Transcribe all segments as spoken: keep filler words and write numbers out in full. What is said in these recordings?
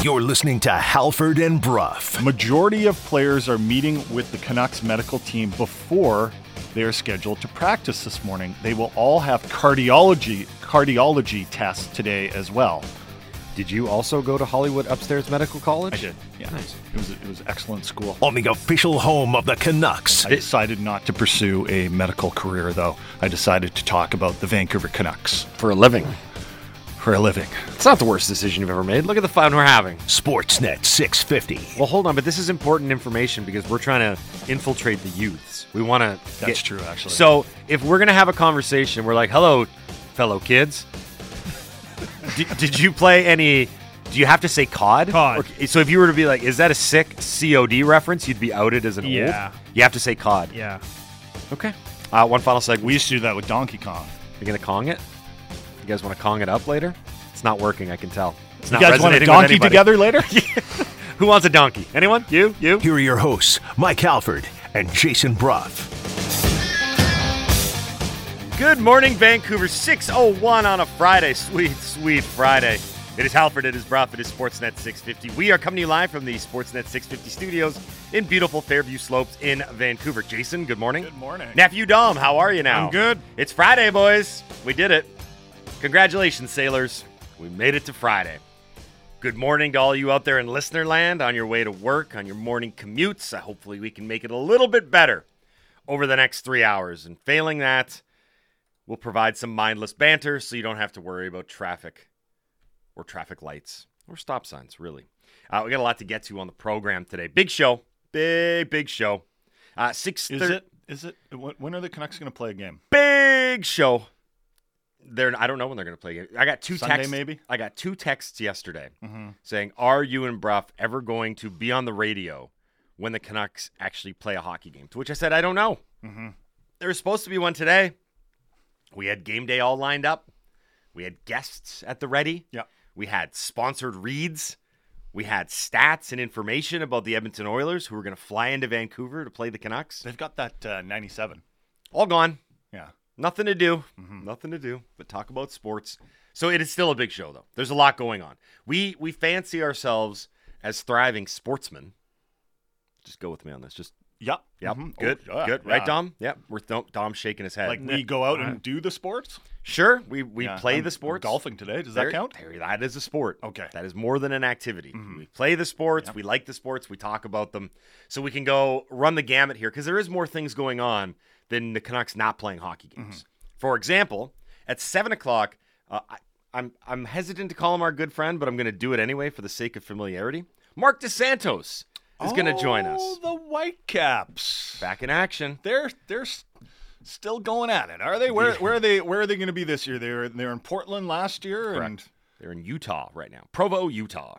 You're listening to Halford and Bruff. Majority of players are meeting with the Canucks medical team before they are scheduled to practice this morning. They will all have cardiology cardiology tests today as well. Did you also go to Hollywood Upstairs Medical College? I did. Yeah, nice. It was it was excellent school. On the official home of the Canucks. I decided not to pursue a medical career, though. I decided to talk about the Vancouver Canucks For a living. for a living. It's not the worst decision you've ever made. Look at the fun we're having. Sportsnet six fifty. Well, hold on, but this is important information because we're trying to infiltrate the youths. We want to. That's true, actually. So if we're going to have a conversation, we're like, hello, fellow kids. did, did you play any... Do you have to say C O D? C O D. Or, so if you were to be like, is that a sick C O D reference? You'd be outed as an Yeah. old? You have to say C O D. Yeah. Okay. Uh, one final segment. We used to do that with Donkey Kong. You're going to Kong it? You guys want to Kong it up later? It's not working, I can tell. It's You not guys want a resonating with donkey anybody. together later? Who wants a donkey? Anyone? You? You? Here are your hosts, Mike Halford and Jason Bruff. Good morning, Vancouver. six oh one on a Friday. Sweet, sweet Friday. It is Halford, it is Bruff, it is Sportsnet six fifty. We are coming to you live from the Sportsnet six fifty studios in beautiful Fairview Slopes in Vancouver. Jason, good morning. Good morning. Nephew Dom, how are you now? I'm good. It's Friday, boys. We did it. Congratulations, sailors. We made it to Friday. Good morning to all you out there in listener land on your way to work, on your morning commutes. Uh, hopefully we can make it a little bit better over the next three hours. And failing that, we'll provide some mindless banter so you don't have to worry about traffic or traffic lights or stop signs, really. Uh, we got a lot to get to on the program today. Big show. Big, big show. Uh, six Is it? Is it? When are the Canucks going to play a game? Big show. They're, I don't know when they're going to play. I got two Sunday, texts. maybe? I got two texts yesterday Mm-hmm. saying, "Are you and Bruff ever going to be on the radio when the Canucks actually play a hockey game?" To which I said, "I don't know." Mm-hmm. There was supposed to be one today. We had game day all lined up. We had guests at the ready. Yeah. We had sponsored reads. We had stats and information about the Edmonton Oilers who were going to fly into Vancouver to play the Canucks. They've got that uh, ninety-seven. All gone. Yeah. Nothing to do. Mm-hmm. Nothing to do but talk about sports. So it is still a big show, though. There's a lot going on. We we fancy ourselves as thriving sportsmen. Just go with me on this. Just Yep. yep. Mhm. Good. Oh, yeah, Good. yeah. Right, Dom? Yep. We're Dom, Dom's shaking his head. Like we go out and do the sports? Sure. We we Yeah, play I'm- the sports. I'm golfing today. Does There- that count? there- that is a sport. Okay. That is more than an activity. Mhm. We play the sports. Yep. We like the sports. We talk about them. So we can go run the gamut here because there is more things going on than the Canucks not playing hockey games. Mm-hmm. For example, at seven o'clock, uh, I, I'm, I'm hesitant to call him our good friend, but I'm going to do it anyway for the sake of familiarity. Mark DeSantos is going to join us. Oh, the Whitecaps. Back in action. They're they're s- still going at it, are they? Where where are they? Where are they going to be this year? They were they're in Portland last year, and Correct. They're in Utah right now. Provo, Utah.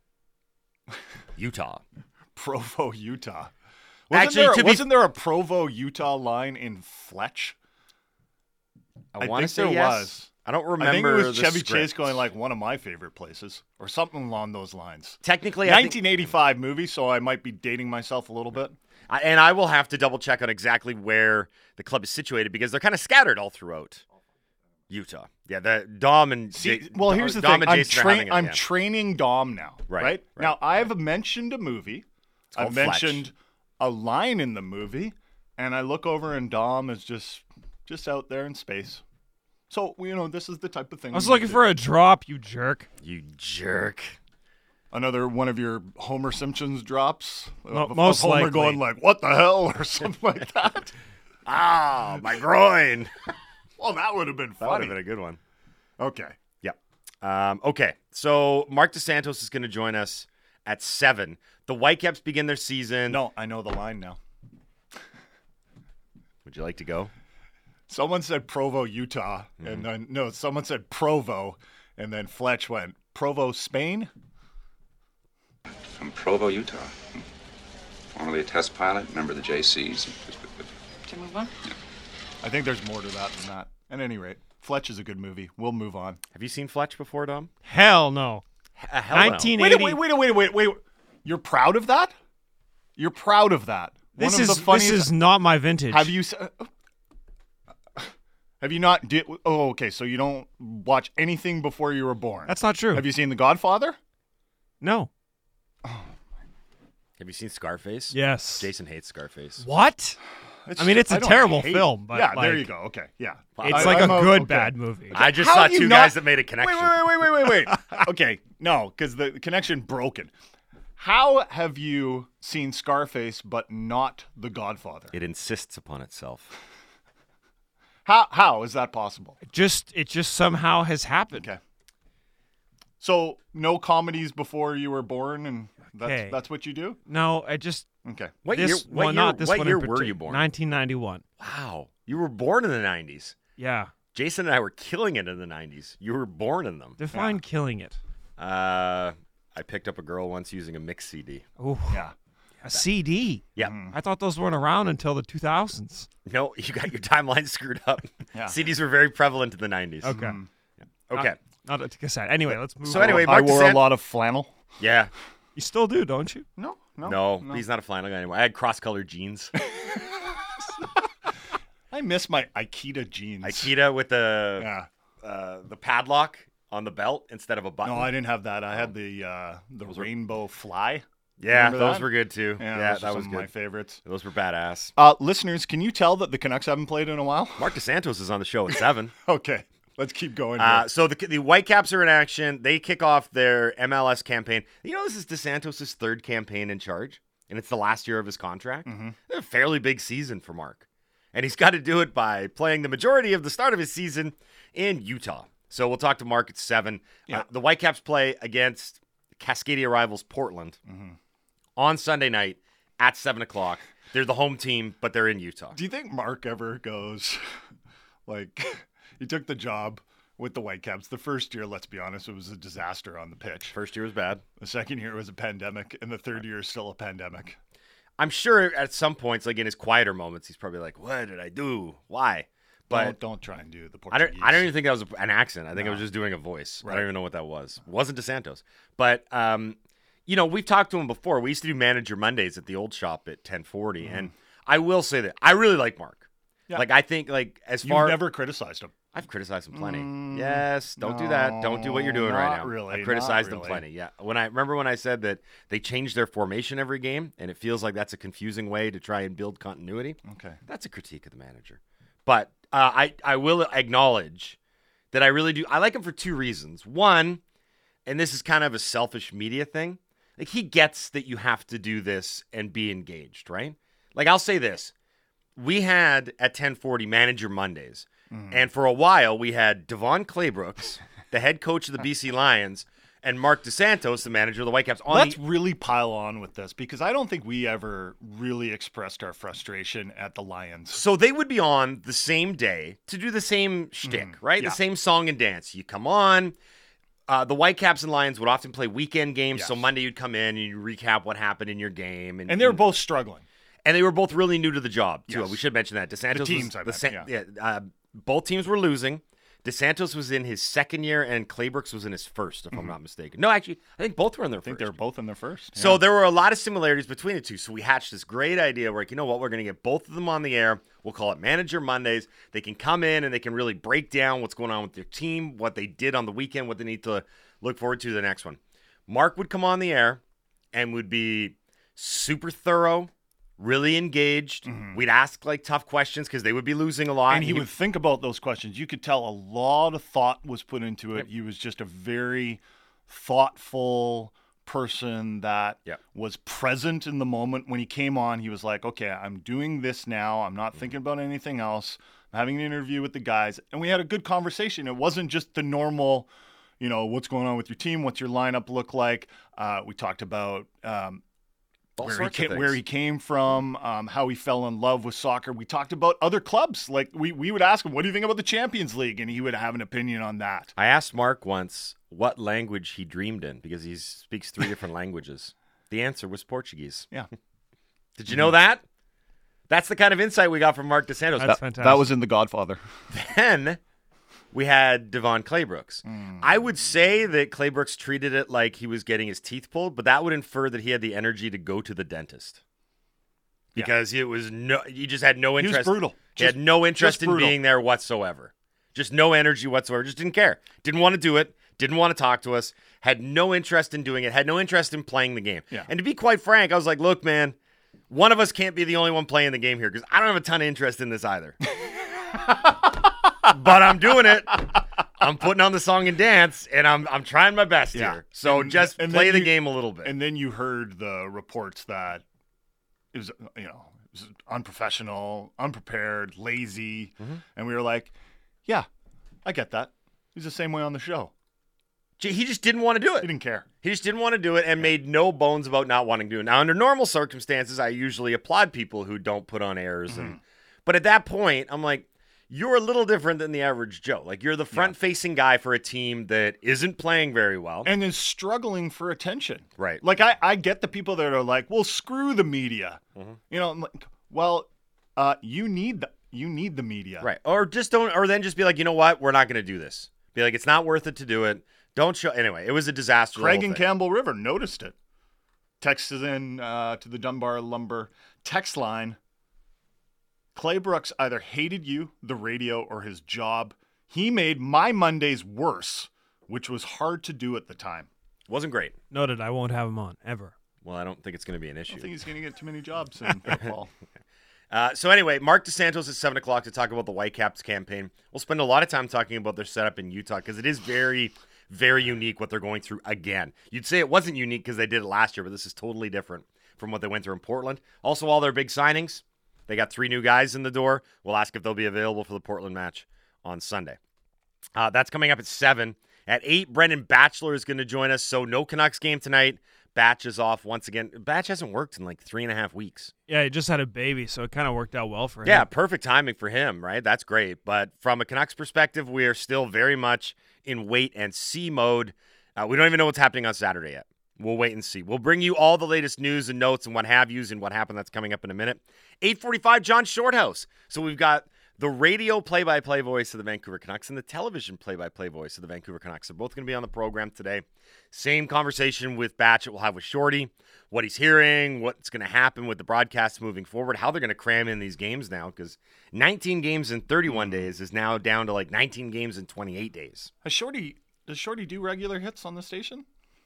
Utah. Provo, Utah. Wasn't Actually, there, to be- wasn't there a Provo, Utah line in Fletch? I, I want to think say there yes. was. I don't remember. I think it was the Chevy script. Chase going like one of my favorite places, or something along those lines. Technically, I think- nineteen eighty-five movie, so I might be dating myself a little bit. I, and I will have to double check on exactly where the club is situated because they're kind of scattered all throughout Utah. Yeah, the Dom and See, Ja- well, here's the Dom thing. and I'm, Jason are train- having it, I'm yeah. training Dom now, Right, right? right. Now, I've mentioned a movie. I've called Fletch. mentioned a line in the movie, and I look over and Dom is just just out there in space. So, you know, this is the type of thing. I was we looking do. for a drop, you jerk. You jerk. Another one of your Homer Simpsons drops. Mo- of, most of Homer likely. going like, what the hell, or something like that. Ah, my groin. Well, that would have been That would funny. have been a good one. Okay. Yep. Um, okay, so Mark DeSantos is going to join us at seven. The Whitecaps begin their season. No, I know the line now. Would you like to go? Someone said Provo, Utah, Mm-hmm. and then no, someone said Provo, and then Fletch went Provo, Spain. From Provo, Utah. Formerly a test pilot, member of the J Cs. Can we move on? I think there's more to that than that. At any rate, Fletch is a good movie. We'll move on. Have you seen Fletch before, Dom? Hell no. Uh, hell no. nineteen Wait, eighty. wait, wait, wait, wait, wait. You're proud of that? You're proud of that? This One of is the funniest. this is not my vintage. Have you? s- Have you not? Did, oh, okay. So you don't watch anything before you were born. That's not true. Have you seen The Godfather? No. Have you seen Scarface? Yes. Jason hates Scarface. What? It's I mean, it's I a don't terrible hate- film, but yeah, like, there you go. Okay, yeah. It's I- like I'm a good okay. bad movie. I just How saw do you two not- guys that made a connection. Wait, wait, wait, wait, wait, wait. Okay, no, because the connection broken. How have you seen Scarface but not The Godfather? It insists upon itself. How how is that possible? Just it just somehow has happened. Okay. So no comedies before you were born, and that's Okay. that's what you do? No, I just Okay. What this year? What well, year, not this what one year in were partic- you born? nineteen ninety-one. Wow, you were born in the nineties. Yeah. Jason and I were killing it in the nineties. You were born in them. Define killing it. Uh, I picked up a girl once using a mix C D. Oh, Yeah. a C D. Yeah. I thought those weren't around until the two thousands. No, you got your timeline screwed up. Yeah. C Ds were very prevalent in the nineties. Okay. Okay. Not, not a cassette. Anyway, let's move So on. anyway, I Mark wore DeSant- a lot of flannel. Yeah. You still do, don't you? No, no, No, he's not a flannel guy anymore. I had cross-colored jeans. I miss my Aikida jeans. Aikida with the Yeah. uh, the padlock on the belt instead of a button. No, I didn't have that. I had the uh, the rainbow fly. yeah, Remember those that? were good too. Yeah, Yeah, those are that some was of good. my favorites. Those were badass. Uh, listeners, can you tell that the Canucks haven't played in a while? Mark DeSantos is on the show at seven. Okay, let's keep going. Uh, here. so the the Whitecaps are in action. They kick off their M L S campaign. You know, this is DeSantos' third campaign in charge, and it's the last year of his contract. Mm-hmm. A fairly big season for Mark, and he's got to do it by playing the majority of the start of his season in Utah. So we'll talk to Mark at seven. Yeah. Uh, the Whitecaps play against Cascadia rivals Portland Mm-hmm. on Sunday night at seven o'clock. They're the home team, but they're in Utah. Do you think Mark ever goes, like, he took the job with the Whitecaps. The first year, let's be honest, it was a disaster on the pitch. First year was bad. The second year was a pandemic, and the third year is still a pandemic. I'm sure at some points, like in his quieter moments, he's probably like, "What did I do? Why?" But don't, don't try and do the I Portuguese. don't. I don't even think that was an accent. I think I No. was just doing a voice. I Right. don't even know what that was. It wasn't DeSantos. But um, you know, we've talked to him before. We used to do Manager Mondays at the old shop at ten forty, and I will say that I really like Mark. Mm-hmm. Yeah. Like I think, like as You've far never criticized him. I've criticized him plenty. yes, don't do that. Don't do what you're doing no, right not now. really, I not criticized them really. plenty. Yeah. When I remember when I said that they changed their formation every game, and it feels like that's a confusing way to try and build continuity. Okay. That's a critique of the manager. But uh, I, I will acknowledge that I really do. I like him for two reasons. One, and this is kind of a selfish media thing, like he gets that you have to do this and be engaged, right? Like I'll say this. We had at ten forty Manager Mondays, Mm-hmm. and for a while we had Devon Claybrooks, the head coach of the B C Lions, and Mark DeSantos, the manager of the Whitecaps. On Let's the, really pile on with this because I don't think we ever really expressed our frustration at the Lions. So they would be on the same day to do the same shtick, right? Mm-hmm. yeah. The same song and dance. You come on. Uh, the Whitecaps and Lions would often play weekend games. So Yes. Monday you'd come in and you recap what happened in your game. And, And they were both struggling. and they were both really new to the job, too. Yes. We should mention that. DeSantos The teams, was, I the meant, Sa- yeah. uh, both teams were losing. DeSantos was in his second year, and Claybrooks was in his first, if I'm not mistaken. No, actually, I think both were in their I think first. they were both in their first. So Yeah. there were a lot of similarities between the two. So we hatched this great idea where, like, you know what, we're going to get both of them on the air. We'll call it Manager Mondays. They can come in and they can really break down what's going on with their team, what they did on the weekend, what they need to look forward to the next one. Mark would come on the air and would be super thorough, really engaged. We'd ask like tough questions because they would be losing a lot. and he would think about those questions. You could tell a lot of thought was put into it. He was just a very thoughtful person that Yep. was present in the moment. When he came on, he was like, okay, I'm doing this now. I'm not thinking about anything else. I'm having an interview with the guys. And we had a good conversation. It wasn't just the normal, you know, what's going on with your team? What's your lineup look like? Uh, we talked about um, all where he, sorts of came, things. where he came from, um, how he fell in love with soccer. We talked about other clubs. Like we, we would ask him, what do you think about the Champions League? And he would have an opinion on that. I asked Mark once what language he dreamed in because he speaks three different languages. The answer was Portuguese. Yeah. Did you know that? That's the kind of insight we got from Mark DeSantos. That's fantastic. That was in The Godfather. Then we had Devon Claybrooks. I would say that Claybrooks treated it like he was getting his teeth pulled, but that would infer that he had the energy to go to the dentist. Because it was no, he just had no He was interest. brutal. He Just- had no interest just in brutal. being there whatsoever. Just no energy whatsoever. Just didn't care. Didn't want to do it. didn't want to talk to us, had no interest in doing it, had no interest in playing the game. Yeah. And to be quite frank, I was like, look, man, one of us can't be the only one playing the game here because I don't have a ton of interest in this either. But I'm doing it. I'm putting on the song and dance, and I'm I'm trying my best Yeah. here. So And- just and play then the you- game a little bit. And then you heard the reports that it was, you know, it was unprofessional, unprepared, lazy. Mm-hmm. And we were like, yeah, I get that. He's the same way on the show. Gee, he just didn't want to do He it. didn't care. He just didn't want to do it and made no bones about not wanting to do it. Now, under normal circumstances, I usually applaud people who don't put on airs. Mm-hmm. And But at that point, I'm like, you're a little different than the average Joe. Like, you're the front-facing guy for a team that isn't playing very well. And is struggling for attention. Right. Like, I, I get the people that are like, well, screw the media. Mm-hmm. You know, I'm like, well, uh, you need the, you need the media. Right. Or just don't, or then just be like, you know what? We're not going to do this. Be like, it's not worth it to do it. Don't show. Anyway, it was a disaster. the Craig whole and thing. Campbell River noticed it. Texted in uh, to the Dunbar Lumber text line. Clay Brooks either hated you, the radio, or his job. He made my Mondays worse, which was hard to do at the time. Wasn't great. Noted. I won't have him on ever. Well, I don't think it's going to be an I issue. don't think he's going to get too many jobs in football. Uh, so anyway, Mark DeSantos at seven o'clock to talk about the Whitecaps campaign. We'll spend a lot of time talking about their setup in Utah because it is very, very unique what they're going through again. You'd say it wasn't unique because they did it last year, but this is totally different from what they went through in Portland. Also, all their big signings. They got three new guys in the door. We'll ask if they'll be available for the Portland match on Sunday. Uh, that's coming up at seven. At eight, Brendan Batchelor is going to join us. So no Canucks game tonight. Batch is off once again. Batch hasn't worked in like three and a half weeks. Yeah, he just had a baby, so it kind of worked out well for him. Yeah, perfect timing for him, right? That's great. But from a Canucks perspective, we are still very much in wait and see mode. Uh, we don't even know what's happening on Saturday yet. We'll wait and see. We'll bring you all the latest news and notes and what have yous and what happened. That's coming up in a minute. eight forty-five, John Shorthouse. So we've got the radio play-by-play voice of the Vancouver Canucks and the television play-by-play voice of the Vancouver Canucks. They're both going to be on the program today. Same conversation with Batch we'll have with Shorty, what he's hearing, what's going to happen with the broadcasts moving forward, how they're going to cram in these games now, because nineteen games in thirty-one days is now down to like nineteen games in twenty-eight days. Has Shorty, does Shorty do regular hits on the station?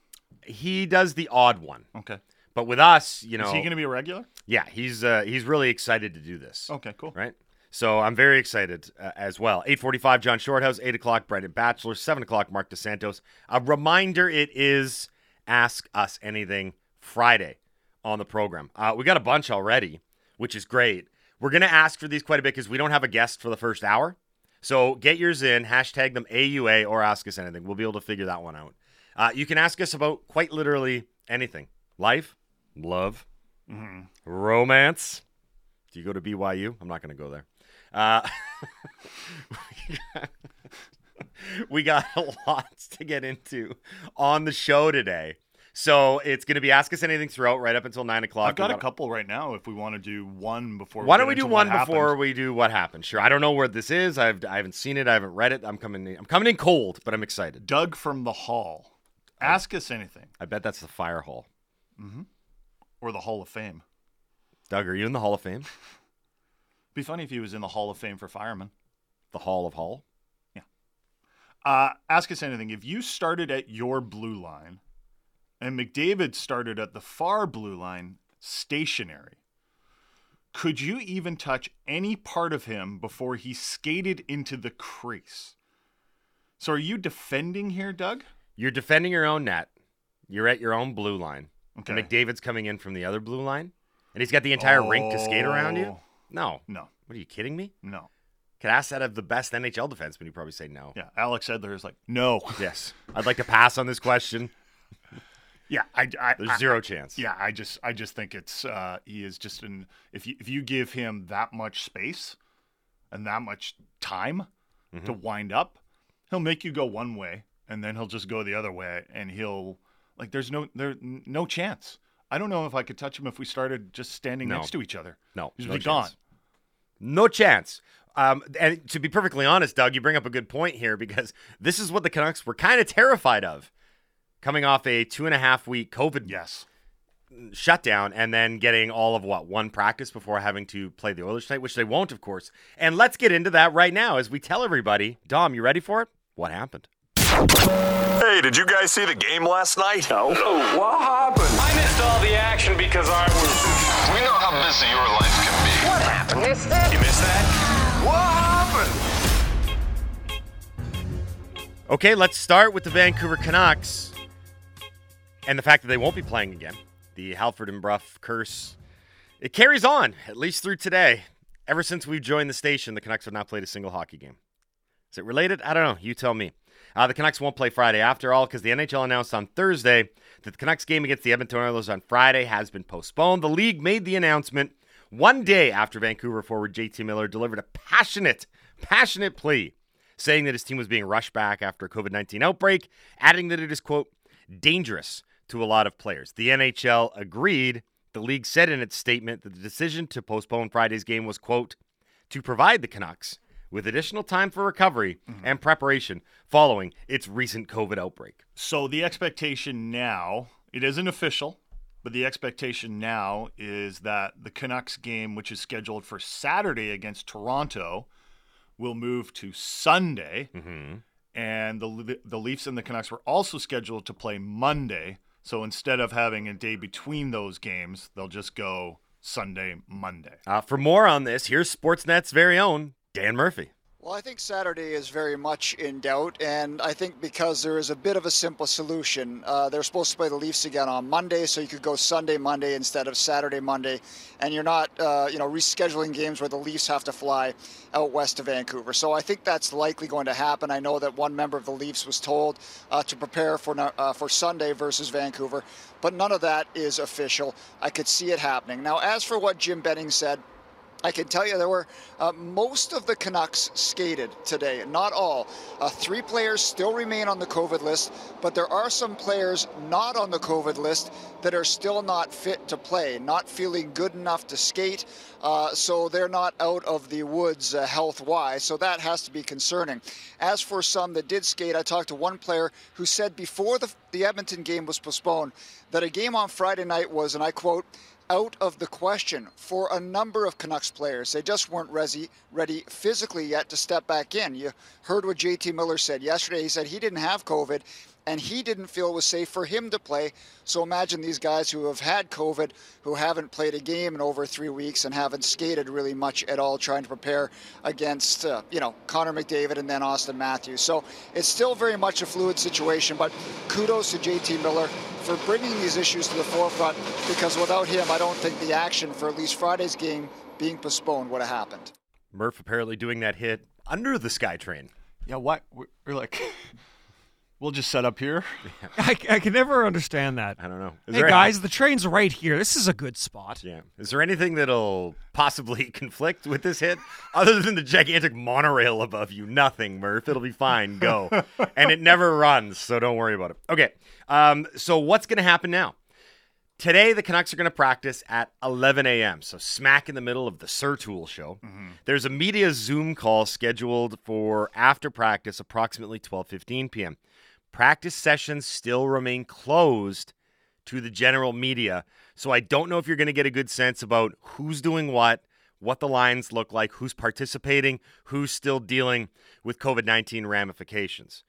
He does the odd one. Okay. But with us, you know, Is he going to be a regular? yeah, he's uh, he's really excited to do this. Okay, cool. Right? So I'm very excited uh, as well. eight forty-five, John Shorthouse. eight o'clock, Brendan Batchelor. seven o'clock, Mark DeSantos. A reminder, it is Ask Us Anything Friday on the program. Uh, we got a bunch already, which is great. We're going to ask for these quite a bit because we don't have a guest for the first hour. So get yours in, hashtag them A U A or Ask Us Anything. We'll be able to figure that one out. Uh, you can ask us about quite literally anything. Life, love, Mm-hmm. romance. Do you go to B Y U? I'm not going to go there. Uh, we got a lot to get into on the show today. So it's going to be Ask Us Anything throughout right up until nine o'clock. I've got We a couple right now if we want to do one before. Why we don't we get do into one what before happened. we do what happened? Sure. I don't know where this is. I've I haven't seen it. I haven't read it. I'm coming in, I'm coming in cold, but I'm excited. Doug from the Hall. Ask us anything. I bet that's the fire hall. Or the Hall of Fame. Doug, are you in the Hall of Fame? Be funny if he was in the Hall of Fame for firemen. The Hall of Hall? Uh, ask us anything. If you started at your blue line and McDavid started at the far blue line stationary, could you even touch any part of him before he skated into the crease? So are you defending here, Doug? You're defending your own net. You're at your own blue line. Okay. And McDavid's coming in from the other blue line. And he's got the entire rink to skate around you? Oh. No. No, What are you kidding me? no. Could ask that of the best N H L defenseman. You'd probably say no. Yeah, Alex Edler is like, no. Yes. I'd like to pass on this question. Yeah, I, I, There's I- zero chance. Yeah, I just, I just think it's, uh, he is just an. If you, if you give him that much space and that much time Mm-hmm. to wind up, he'll make you go one way, and then he'll just go the other way, and he'll like. There's no, there, no chance. I don't know if I could touch him if we started just standing No. next to each other. No. He's no be gone. chance. No chance. Um, and to be perfectly honest, Doug, you bring up a good point here because this is what the Canucks were kind of terrified of coming off a two and a half week COVID Yes. shutdown and then getting all of what, one practice before having to play the Oilers tonight, which they won't, of course. And let's get into that right now as we tell everybody. Dom, you ready for it? What happened? Hey, did you guys see the game last night? No. Oh, what happened? I missed all the action because I was... We know how busy your life can be. What happened? Missed it? You missed that? What happened? Okay, let's start with the Vancouver Canucks and the fact that they won't be playing again. The Halford and Brough curse, it carries on, at least through today. Ever since we've joined the station, the Canucks have not played a single hockey game. Is it related? I don't know. You tell me. Uh, the Canucks won't play Friday after all because the N H L announced on Thursday that the Canucks game against the Edmonton Oilers on Friday has been postponed. The league made the announcement one day after Vancouver forward J T Miller delivered a passionate, passionate plea saying that his team was being rushed back after a covid nineteen outbreak, adding that it is, quote, dangerous to a lot of players. The N H L agreed. The league said in its statement that the decision to postpone Friday's game was, quote, to provide the Canucks with additional time for recovery mm-hmm. and preparation following its recent COVID outbreak. So the expectation now, it isn't official, but the expectation now is that the Canucks game, which is scheduled for Saturday against Toronto, will move to Sunday. Mm-hmm. And the the Leafs and the Canucks were also scheduled to play Monday. So instead of having a day between those games, they'll just go Sunday, Monday. Uh, for more on this, here's Sportsnet's very own Dan Murphy. Well, I think Saturday is very much in doubt, and I think because there is a bit of a simple solution. Uh, they're supposed to play the Leafs again on Monday, so you could go Sunday, Monday instead of Saturday, Monday, and you're not, uh, you know, rescheduling games where the Leafs have to fly out west to Vancouver. So I think that's likely going to happen. I know that one member of the Leafs was told uh, to prepare for uh, for Sunday versus Vancouver, but none of that is official. I could see it happening. Now, as for what Jim Benning said, I can tell you there were uh, most of the Canucks skated today, not all. Uh, three players still remain on the COVID list, but there are some players not on the COVID list that are still not fit to play, not feeling good enough to skate, uh, so they're not out of the woods uh, health-wise, so that has to be concerning. As for some that did skate, I talked to one player who said before the, the Edmonton game was postponed that a game on Friday night was, and I quote, out of the question for a number of Canucks players. They just weren't ready, ready physically yet to step back in. You heard what J T Miller said yesterday. He said he didn't have COVID, and he didn't feel it was safe for him to play. So imagine these guys who have had COVID, who haven't played a game in over three weeks and haven't skated really much at all, trying to prepare against, uh, you know, Connor McDavid and then Austin Matthews. So it's still very much a fluid situation, but kudos to J T Miller for bringing these issues to the forefront, because without him, I don't think the action for at least Friday's game being postponed would have happened. Murph apparently doing that hit under the SkyTrain. Yeah, what? We're like... We'll just set up here. I, I can never understand that. I don't know. Is hey, there guys, any... the train's right here. This is a good spot. Yeah. Is there anything that'll possibly conflict with this hit other than the gigantic monorail above you? Nothing, Murph. It'll be fine. Go. And it never runs, so don't worry about it. Okay. Um, so what's going to happen now? Today, the Canucks are going to practice at eleven a.m., so smack in the middle of the Sir Tool show. Mm-hmm. There's a media Zoom call scheduled for after practice, approximately twelve fifteen p.m. Practice sessions still remain closed to the general media, so I don't know if you're going to get a good sense about who's doing what, what the lines look like, who's participating, who's still dealing with covid nineteen ramifications.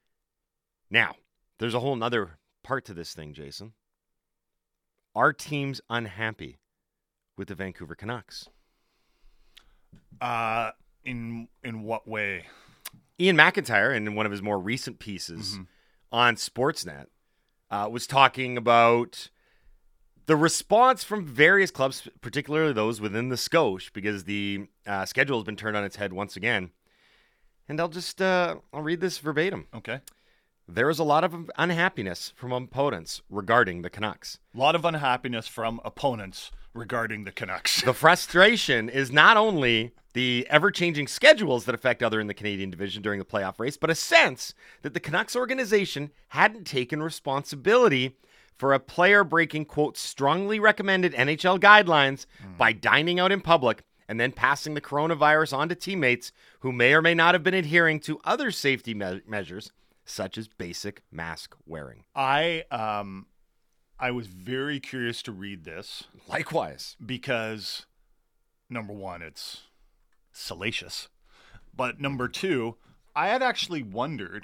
Now, there's a whole nother part to this thing, Jason. Are teams unhappy with the Vancouver Canucks? Uh, in in what way? Ian McIntyre, in one of his more recent pieces mm-hmm. on Sportsnet, uh, was talking about the response from various clubs, particularly those within the Scotia, because the uh, schedule has been turned on its head once again. And I'll just uh, I'll read this verbatim. Okay. There is a lot of unhappiness from opponents regarding the Canucks. A lot of unhappiness from opponents regarding the Canucks. The frustration is not only the ever-changing schedules that affect other in the Canadian division during the playoff race, but a sense that the Canucks organization hadn't taken responsibility for a player breaking, quote, strongly recommended N H L guidelines mm. by dining out in public and then passing the coronavirus on to teammates who may or may not have been adhering to other safety me- measures, such as basic mask wearing. I um, I was very curious to read this. Likewise. Because, number one, it's salacious. But number two, I had actually wondered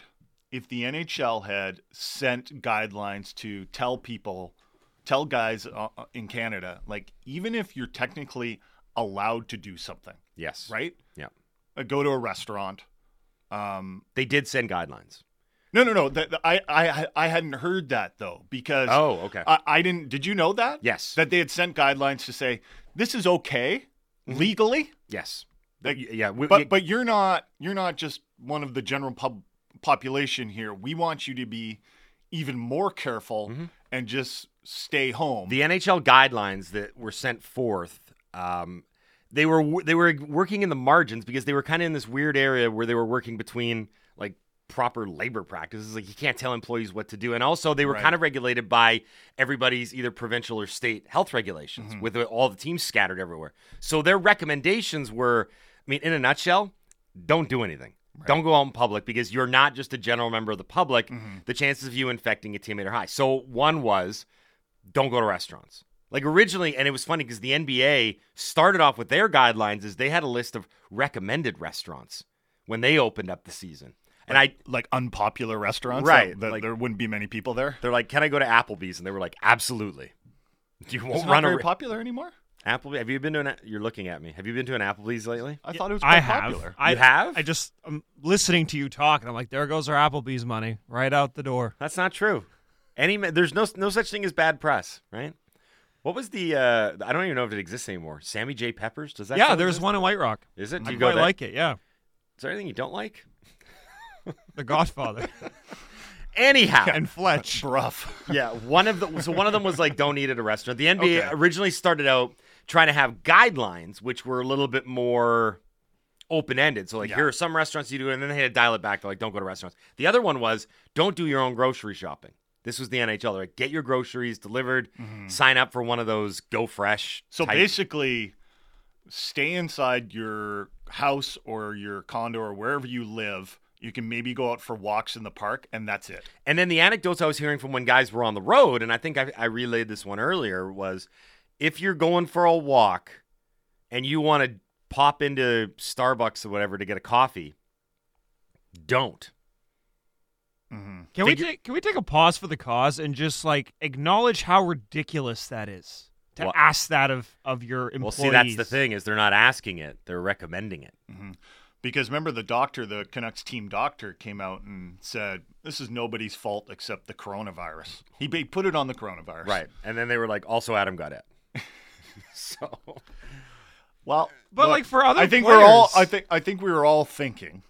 if the N H L had sent guidelines to tell people, tell guys uh, in Canada, like, even if you're technically allowed to do something. Yes. Right? Yeah. Uh, go to a restaurant. Um, they did send guidelines. No, no, no. That, I, I, I hadn't heard that, though, because oh, okay. I, I didn't. Did you know that? Yes. That they had sent guidelines to say this is okay mm-hmm. legally. Yes. Like, yeah. We, but we, but you're not you're not just one of the general pub population here. We want you to be even more careful mm-hmm. and just stay home. The N H L guidelines that were sent forth, um, they were they were working in the margins because they were kind of in this weird area where they were working between like proper labor practices. Like you can't tell employees what to do. And also they were right. kind of regulated by everybody's either provincial or state health regulations mm-hmm. with all the teams scattered everywhere. So their recommendations were, I mean, in a nutshell, don't do anything. Right. Don't go out in public because you're not just a general member of the public. Mm-hmm. The chances of you infecting a teammate are high. So one was don't go to restaurants. Like originally, and it was funny because the N B A started off with their guidelines is they had a list of recommended restaurants when they opened up the season. And like, I like unpopular restaurants, right? That, that like, there wouldn't be many people there. They're like, "Can I go to Applebee's?" And they were like, "Absolutely." You won't it's run not very a... popular anymore. Applebee's. Have you been to an? You're looking at me. Have you been to an Applebee's lately? I thought it was quite I have. popular. I you have? I just I'm listening to you talk, and I'm like, there goes our Applebee's money right out the door. That's not true. Any there's no no such thing as bad press, right? What was the? Uh, I don't even know if it exists anymore. Sammy J. Peppers. Does that? Yeah, there's exist? one in White Rock. Is it? Do I you go quite there? like it. Yeah. Is there anything you don't like? The Godfather. Anyhow, and Fletch. Rough. Yeah, one of the so one of them was like don't eat at a restaurant. The N B A okay. originally started out trying to have guidelines, which were a little bit more open ended. So like, yeah. here are some restaurants you do, and then they had to dial it back to like don't go to restaurants. The other one was don't do your own grocery shopping. This was the N H L. They're like, get your groceries delivered. Mm-hmm. Sign up for one of those Go Fresh. So type. basically, stay inside your house or your condo or wherever you live. You can maybe go out for walks in the park, and that's it. And then the anecdotes I was hearing from when guys were on the road, and I think I, I relayed this one earlier, was if you're going for a walk and you want to pop into Starbucks or whatever to get a coffee, don't. Mm-hmm. Can Figure- we take can we take a pause for the cause and just like acknowledge how ridiculous that is to well, ask that of, of your employees? Well, see, that's the thing is they're not asking it; they're recommending it. Mm-hmm. Because remember, the doctor, the Canucks team doctor, came out and said, this is nobody's fault except the coronavirus. He put it on the coronavirus. Right. And then they were like, also Adam got it. So, well, but look, like for other I think players, we're all, I think, I think we were all thinking,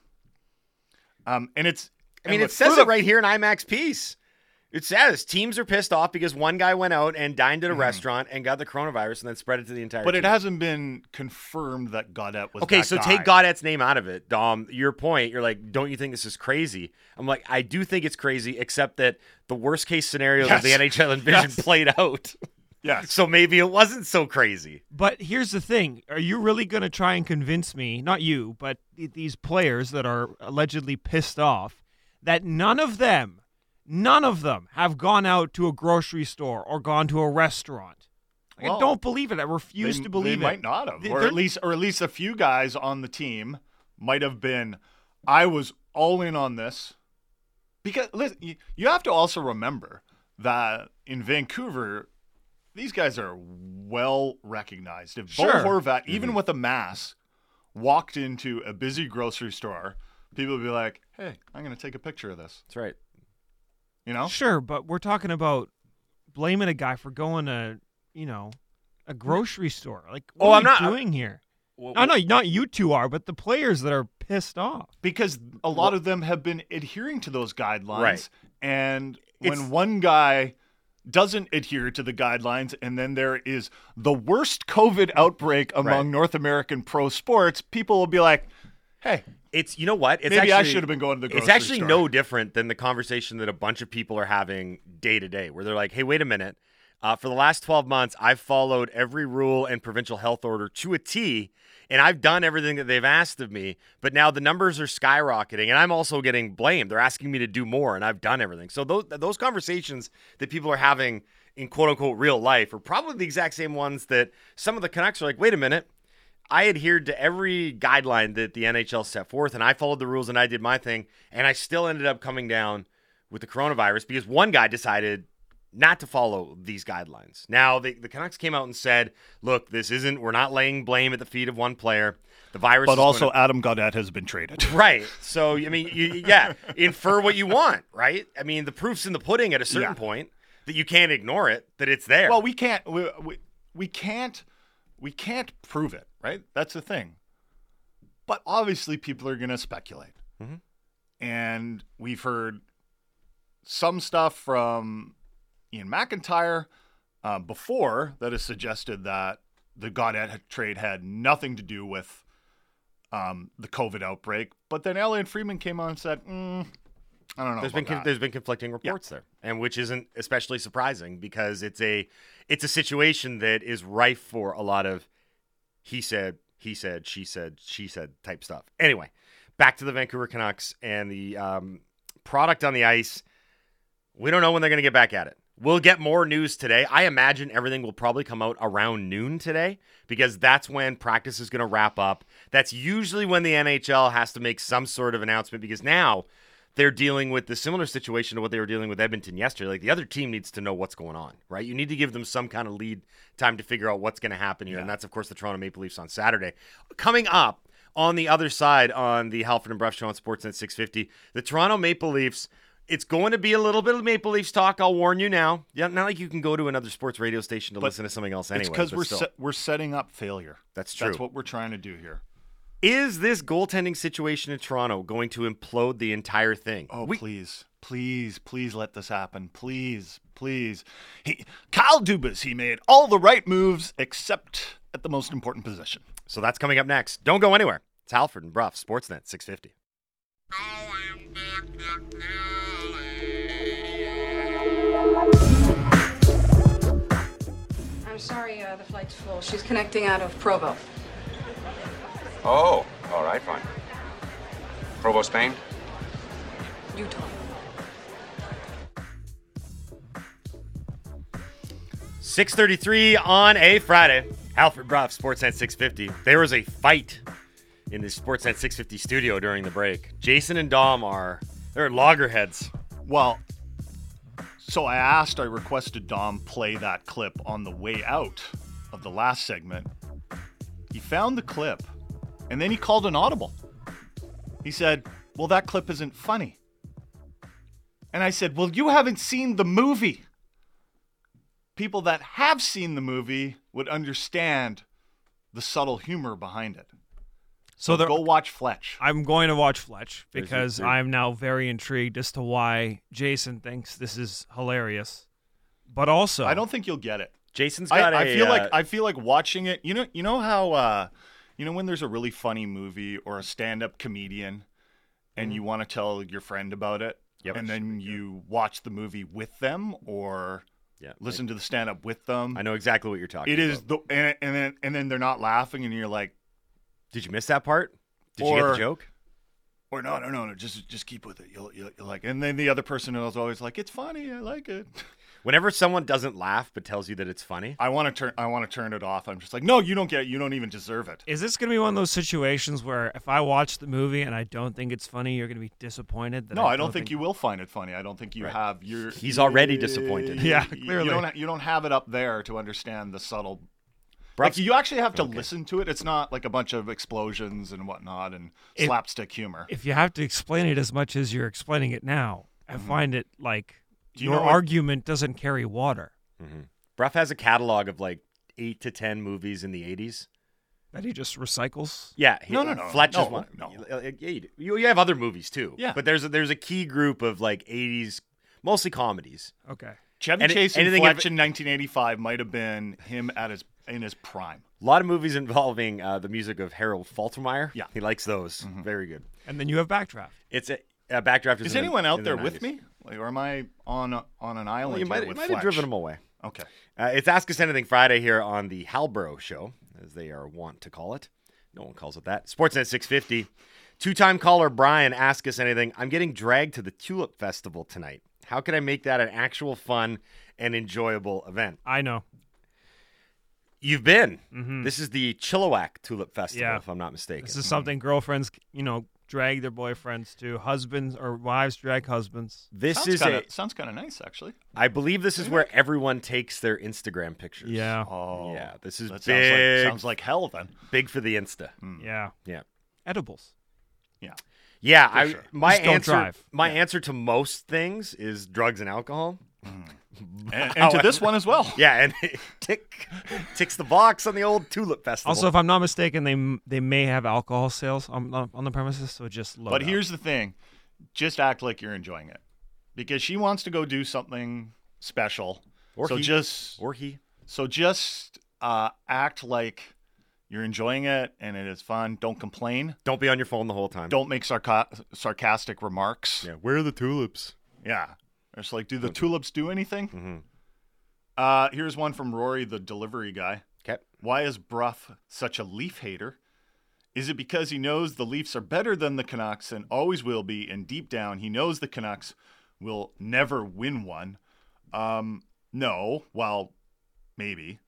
um, and it's, I mean, look, it says the, it right here in IMAX Piece. It says teams are pissed off because one guy went out and dined at a mm. restaurant and got the coronavirus and then spread it to the entire But team. it hasn't been confirmed that Gaudette was Okay, that so guy. take Gaudette's name out of it. Dom, your point, you're like, don't you think this is crazy? I'm like, I do think it's crazy, except that the worst case scenario yes. that the N H L envisioned yes. played out. Yeah. So maybe it wasn't so crazy. But here's the thing. Are you really going to try and convince me, not you, but these players that are allegedly pissed off, that none of them None of them have gone out to a grocery store or gone to a restaurant. Like, well, I don't believe it. I refuse they, to believe they it. They might not have, they, or at least, or at least a few guys on the team might have been. I was all in on this because listen, you, you have to also remember that in Vancouver, these guys are well recognized. If sure. Bo Horvat, mm-hmm. even with a mask, walked into a busy grocery store, people would be like, "Hey, I'm going to take a picture of this." That's right. You know? Sure, but we're talking about blaming a guy for going to, you know, a grocery store. Like, what oh, are I'm you not doing here? Well, no, no, not you two are, but the players that are pissed off. Because a lot well, of them have been adhering to those guidelines. Right. And it's, when one guy doesn't adhere to the guidelines and then there is the worst COVID outbreak among right. North American pro sports, people will be like, hey, it's, you know what? It's maybe actually, I should have been going to the grocery It's actually store. no different than the conversation that a bunch of people are having day to day, where they're like, hey, wait a minute. Uh, for the last twelve months, I've followed every rule and provincial health order to a T, and I've done everything that they've asked of me, but now the numbers are skyrocketing, and I'm also getting blamed. They're asking me to do more, and I've done everything. So those those conversations that people are having in quote-unquote real life are probably the exact same ones that some of the Canucks are like, wait a minute, I adhered to every guideline that the N H L set forth, and I followed the rules and I did my thing, and I still ended up coming down with the coronavirus because one guy decided not to follow these guidelines. Now, the, the Canucks came out and said, look, this isn't, we're not laying blame at the feet of one player. The virus But is also, gonna... Adam Gaudette has been traded. Right. So, I mean, you, yeah, infer what you want, right? I mean, the proof's in the pudding at a certain Yeah. point that you can't ignore it, that it's there. Well, we can't, we, we, we can't, we can't prove it, right? That's the thing. But obviously, people are going to speculate. Mm-hmm. And we've heard some stuff from Ian McIntyre uh, before that has suggested that the Gaudette trade had nothing to do with um, the COVID outbreak. But then Elliot Friedman came on and said, mm, I don't know There's about been con- that. there's been conflicting reports there, and which isn't especially surprising because it's a it's a situation that is rife for a lot of he said, he said, she said, she said type stuff. Anyway, back to the Vancouver Canucks and the um, product on the ice. We don't know when they're going to get back at it. We'll get more news today. I imagine everything will probably come out around noon today because that's when practice is going to wrap up. That's usually when the N H L has to make some sort of announcement because now they're dealing with the similar situation to what they were dealing with Edmonton yesterday. Like the other team needs to know what's going on, right? You need to give them some kind of lead time to figure out what's going to happen here. Yeah. And that's, of course, the Toronto Maple Leafs on Saturday. Coming up on the other side on the Halford and Bruff Show on Sportsnet six fifty, the Toronto Maple Leafs. It's going to be a little bit of Maple Leafs talk. I'll warn you now. Yeah, not like you can go to another sports radio station to But listen to something else anyway. It's because we're still. se- we're setting up failure. That's true. That's what we're trying to do here. Is this goaltending situation in Toronto going to implode the entire thing? Oh, We- please, please, please let this happen. Please, please. He, Kyle Dubas, he made all the right moves except at the most important position. So that's coming up next. Don't go anywhere. It's Halford and Bruff, Sportsnet six fifty. I'm sorry, uh, the flight's full. She's connecting out of Provo. Oh, all right, fine. Provo, Spain? Utah. six thirty-three on a Friday. Halford Bruff, Sportsnet six fifty. There was a fight in the Sportsnet six fifty studio during the break. Jason and Dom are, they're loggerheads. Well, so I asked, I requested Dom play that clip on the way out of the last segment. He found the clip, and then he called an audible. He said, well, that clip isn't funny. And I said, well, you haven't seen the movie. People that have seen the movie would understand the subtle humor behind it. So there, Go watch Fletch. I'm going to watch Fletch There's because your- I'm now very intrigued as to why Jason thinks this is hilarious. But also, I don't think you'll get it. Jason's I, got a I feel uh, like I feel like watching it. You know, you know how uh, you know when there's a really funny movie or a stand-up comedian, and you want to tell your friend about it, Yep. and then you watch the movie with them or yeah, listen to the stand-up with them. I know exactly what you're talking It about. is the and, and then and then they're not laughing, and you're like, Did you miss that part? Did you get Or- the joke? or no, no, no, no, just just keep with it. You'll, you'll, you'll like, and then the other person is always like, it's funny, I like it. Whenever someone doesn't laugh but tells you that it's funny, I want to turn, I want to turn it off. I'm just like, no, you don't get it. You don't even deserve it. is this going to be one of those situations where if I watch the movie and I don't think it's funny, you're going to be disappointed? That No, I don't think you will find it funny. I don't think you Right. have your. He's already disappointed. Yeah, You- clearly. You don't. You don't have it up there to understand the subtle. Bruff's- Like you actually have to Okay. listen to it. It's not like a bunch of explosions and whatnot and It- slapstick humor. If you have to explain it as much as you're explaining it now, I find it like Do you your know what- argument doesn't carry water. Bruff has a catalog of like eight to ten movies in the eighties. That he just recycles. Yeah, he, No, no, no, Fletch no, is one. no. Yeah, you, do. you you have other movies too. Yeah. but there's a, there's a key group of like eighties, mostly comedies. Okay. Chevy Any- Chase and anything Fletch if- in nineteen eighty-five might have been him at his in his prime. A lot of movies involving uh, the music of Harold Faltermeyer. Yeah. he likes those. Very good. And then you have Backdraft. It's a, a backdraft. Is in the- anyone out in the there with nineties. me, like, or am I on a, on an island Well, you here might, you with might have Fletch? driven them away. Okay. Uh, it's Ask Us Anything Friday here on the Halbro Show, as they are wont to call it. No one calls it that. Sportsnet six fifty. Two-time caller Brian, Ask Us Anything. I'm getting dragged to the Tulip Festival tonight. How can I make that an actual fun and enjoyable event? I know. You've been. Mm-hmm. This is the Chilliwack Tulip Festival, Yeah. if I'm not mistaken. This is something girlfriends, you know, drag their boyfriends to. Husbands or wives drag husbands. This sounds is kinda, a. sounds kind of nice, actually. I believe this is where everyone takes their Instagram pictures. Yeah. Oh, Yeah, this is that big. sounds like, sounds like hell then. Big for the Insta. Yeah. Yeah. Edibles. Yeah. Yeah, I sure. my Just don't answer drive. my answer to most things is drugs and alcohol. And, and to this one as well. Yeah, and it tick ticks the box on the old Tulip Festival. Also, if I'm not mistaken, they m- they may have alcohol sales on on the premises, so just load But up. here's the thing. Just act like you're enjoying it. Because she wants to go do something special. Or so he. just or he. so just uh, act like you're enjoying it and it is fun. Don't complain. Don't be on your phone the whole time. Don't make sarca- sarcastic remarks. Yeah, where are the tulips? Yeah. It's like, do the tulips do anything? Mm-hmm. Uh, here's one from Rory, the delivery guy. Okay. Why is Bruff such a Leaf hater? Is it because he knows the Leafs are better than the Canucks and always will be, and deep down he knows the Canucks will never win one? Um, no. Well, maybe.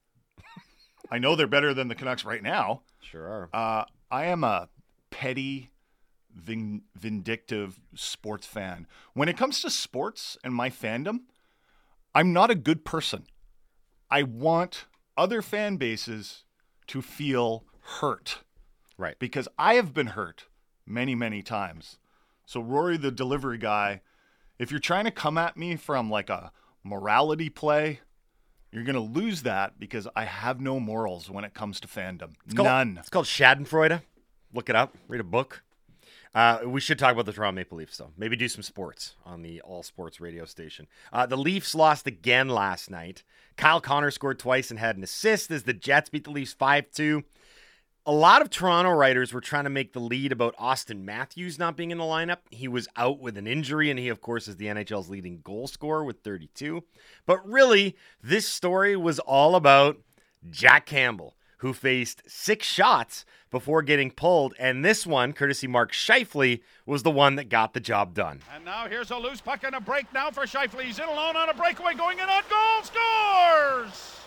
I know they're better than the Canucks right now. Sure are. Uh, I am a petty, vin- vindictive sports fan. When it comes to sports and my fandom, I'm not a good person. I want other fan bases to feel hurt. Right. Because I have been hurt many, many times. So Rory, the delivery guy, if you're trying to come at me from like a morality play, you're going to lose that because I have no morals when it comes to fandom. It's called, None. It's called Schadenfreude. Look it up. Read a book. Uh, we should talk about the Toronto Maple Leafs, though. Maybe do some sports on the All Sports radio station. Uh, the Leafs lost again last night. Kyle Connor scored twice and had an assist as the Jets beat the Leafs five two. A lot of Toronto writers were trying to make the lead about Austin Matthews not being in the lineup. He was out with an injury, and he, of course, is the N H L's leading goal scorer with thirty-two. But really, this story was all about Jack Campbell, who faced six shots before getting pulled, and this one, courtesy Mark Scheifele, was the one that got the job done. And now here's a loose puck and a break now for Scheifele. He's in alone on a breakaway, going in on goal, scores!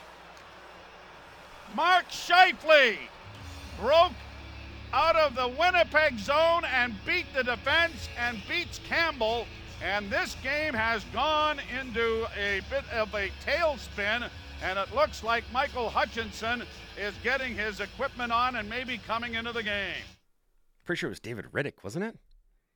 Mark Scheifele broke out of the Winnipeg zone and beat the defense and beats Campbell, and this game has gone into a bit of a tailspin, and it looks like Michael Hutchinson is getting his equipment on and maybe coming into the game. Pretty sure it was David Riddick, wasn't it?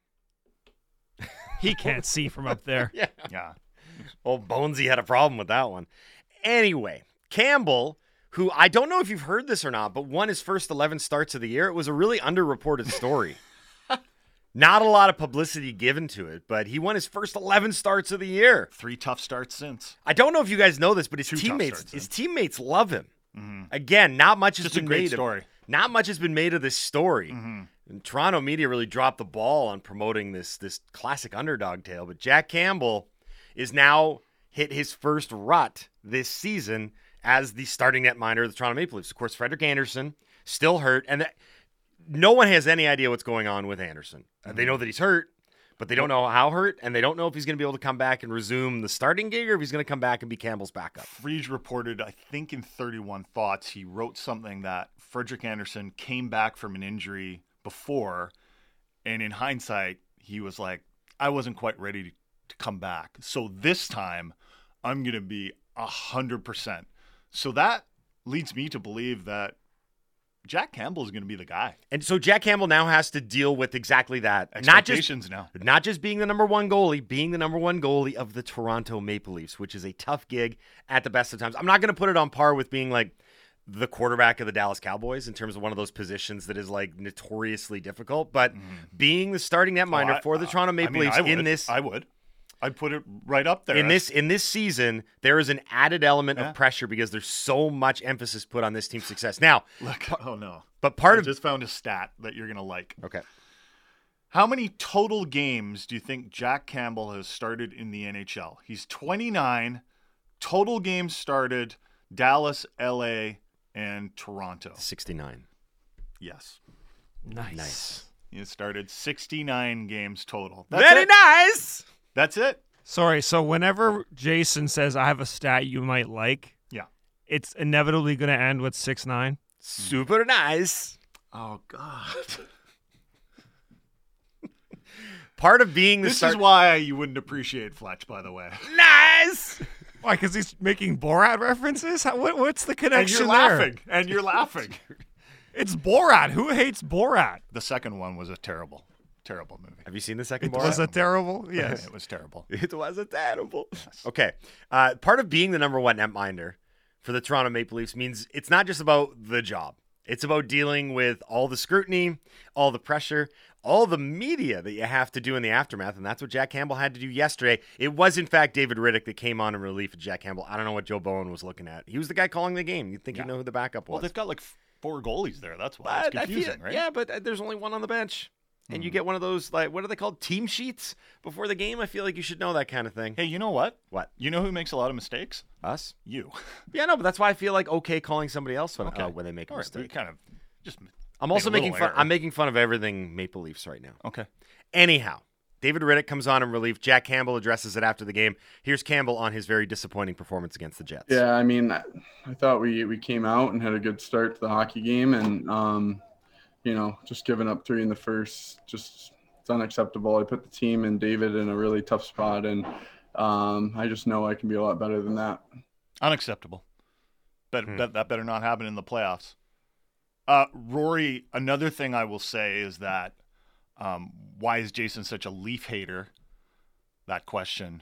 He can't see from up there. Yeah. Yeah. Old Bonesy had a problem with that one. Anyway, Campbell, who I don't know if you've heard this or not, but won his first eleven starts of the year. It was a really underreported story. Not a lot of publicity given to it, but he won his first eleven starts of the year. Three tough starts since. I don't know if you guys know this, but his Two tough teammates starts his since. teammates love him. Mm-hmm. Again, not much has Just a been great made story. of not much has been made of this story. Mm-hmm. And Toronto media really dropped the ball on promoting this this classic underdog tale, but Jack Campbell is now hit his first rut this season as the starting netminder of the Toronto Maple Leafs. Of course, Frederik Andersen still hurt, and that, no one has any idea what's going on with Andersen. Uh, they know that he's hurt, but they don't know how hurt, and they don't know if he's going to be able to come back and resume the starting gig or if he's going to come back and be Campbell's backup. Friese reported, I think in thirty-one Thoughts, he wrote something that Frederik Andersen came back from an injury before, and in hindsight, he was like, I wasn't quite ready to, to come back. So this time, I'm going to be one hundred percent. So that leads me to believe that Jack Campbell is going to be the guy. And so Jack Campbell now has to deal with exactly that. Not just, Expectations now. not just being the number one goalie, being the number one goalie of the Toronto Maple Leafs, which is a tough gig at the best of times. I'm not going to put it on par with being like the quarterback of the Dallas Cowboys in terms of one of those positions that is like notoriously difficult, but mm-hmm. being the starting netminder oh, I, for the Toronto Maple I mean, Leafs I would. in this, I would. I'd put it right up there. In this in this season, there is an added element yeah. of pressure because there's so much emphasis put on this team's success. Now, Look, oh no. But part I of just found a stat that you're going to like. Okay. How many total games do you think Jack Campbell has started in the N H L? He's twenty-nine. Total games started, Dallas, L A, and Toronto. sixty-nine. Yes. Nice. Nice. He has started sixty-nine games total. That's Very it. nice. That's it. Sorry, so whenever Jason says I have a stat you might like, Yeah. it's inevitably going to end with six nine. Super nice. Oh, God. Part of being the This start- is why you wouldn't appreciate Fletch, by the way. Nice! Why? Because he's making Borat references? How, what, what's the And connection you're there? laughing. And you're laughing. It's Borat. Who hates Borat? The second one was a terrible, terrible movie. Have you seen the second It Borat? was a terrible? Yes. It was terrible. It was a terrible. Yes. Okay. Uh, part of being the number one netminder for the Toronto Maple Leafs means it's not just about the job. It's about dealing with all the scrutiny, all the pressure, all the media that you have to do in the aftermath, and that's what Jack Campbell had to do yesterday. It was, in fact, David Riddick that came on in relief of Jack Campbell. I don't know what Joe Bowen was looking at. He was the guy calling the game. You'd think Yeah. you'd know who the backup was. Well, they've got like four goalies there. That's why it's But I feel- confusing, right? Yeah, but uh, there's only one on the bench. And you get one of those, like, what are they called? Team sheets before the game? I feel like you should know that kind of thing. Hey, you know what? What? You know who makes a lot of mistakes? Us? You. Yeah, no, but that's why I feel like okay calling somebody else when, Okay. uh, when they make a All right, mistake. we kind of just. I'm make also a little making fun. error. I'm making fun of everything Maple Leafs right now. Okay. Anyhow, David Riddick comes on in relief. Jack Campbell addresses it after the game. Here's Campbell on his very disappointing performance against the Jets. Yeah, I mean, I, I thought we we came out and had a good start to the hockey game, and um, you know, just giving up three in the first, just it's unacceptable. I put the team and David in a really tough spot, and um, I just know I can be a lot better than that. Unacceptable. Bet, Hmm. bet that better not happen in the playoffs. Uh, Rory, another thing I will say is that um, why is Jason such a Leaf hater? That question.